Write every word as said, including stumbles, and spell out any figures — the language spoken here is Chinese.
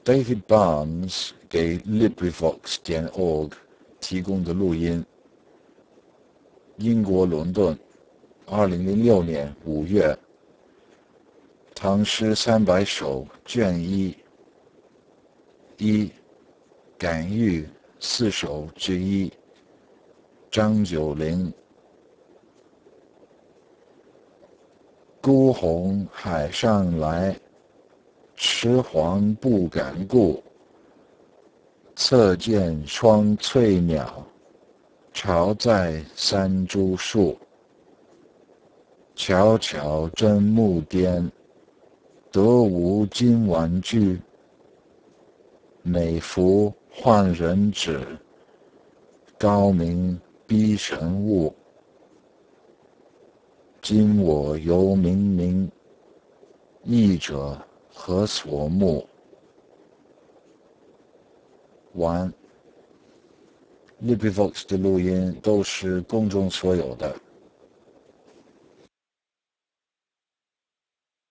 David Barnes 给 LibriVox 点 org 提供的录音。英国伦敦，二零零六年五月。唐诗三百首卷一，一感遇四首之一，张九龄。孤鸿海上来，迟黄不敢顾。侧见双翠鸟，巢在三株树。悄悄真木颠，得无金玩具。美服换人指，高明逼神物。今我犹冥冥，译者何所目？完。LibriVox 的录音都是公众所有的。